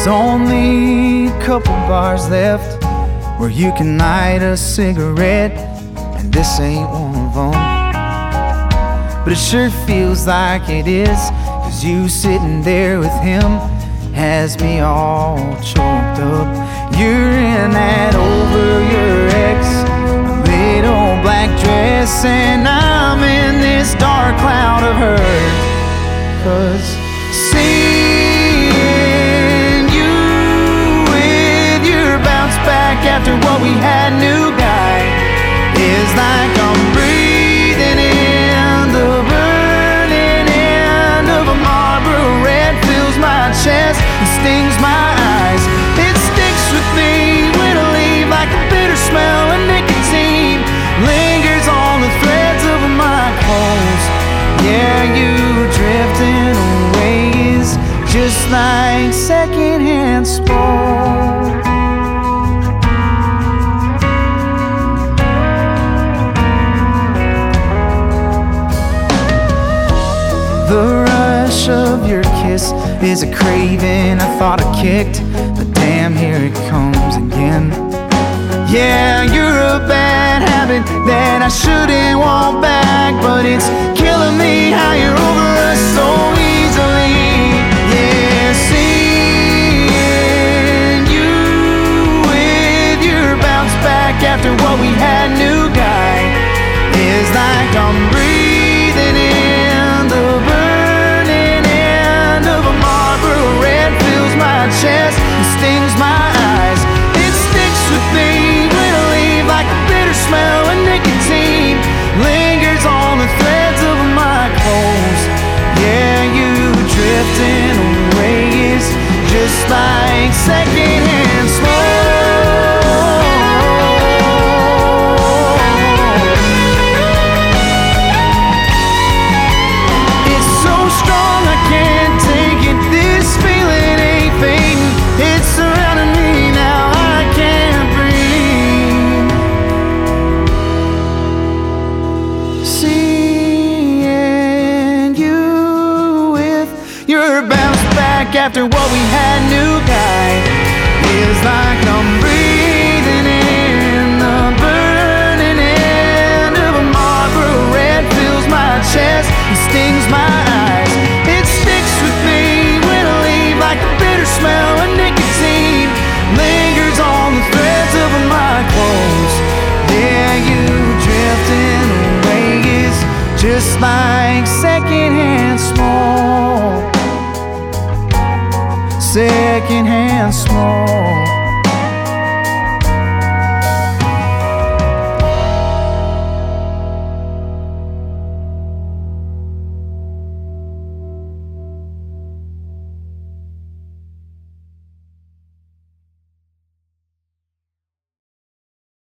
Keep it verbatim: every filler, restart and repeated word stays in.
There's only a couple bars left where you can light a cigarette, and this ain't one of them. But it sure feels like it is, 'cause you sitting there with him has me all choked up. You're in that over your ex little black dress, and I'm in this dark cloud of hurt. 'Cause seeing you with your bounce back after what we had, new guy, is like I'm breathing in the burning end of a Marlboro Red. Fills my chest and stings my eyes. It sticks with me when I leave like a bitter smell of nicotine. Lingers on the threads of my clothes. Yeah, you drifting away is just like secondhand smoke. The rush of your kiss is a craving I thought I kicked, but damn, here it comes again. Yeah, you're a bad habit that I shouldn't want back, but it's killing me how you're over us so easily. Yeah, seeing you with your bounce back after what we had, new guy, is like I'm breathing in the burning end of a Marlboro Red. Fills my chest and stings my eyes. It sticks with me when I leave like a bitter smell of nicotine. Lingers on the threads of my clothes. Yeah, you drifting away is just like secondhand smoke. It's so strong I can't take it. This feeling ain't fading. It's surrounding me now, I can't breathe. Seeing you with your bounce back after what we had, new guy, is like I'm breathing in the burning end of a Marlboro Red. Fills my chest and stings my eyes. It sticks with me when I leave like a bitter smell of nicotine. Lingers on the threads of my clothes. Yeah, you drifting away is just like secondhand smoke. Secondhand smoke.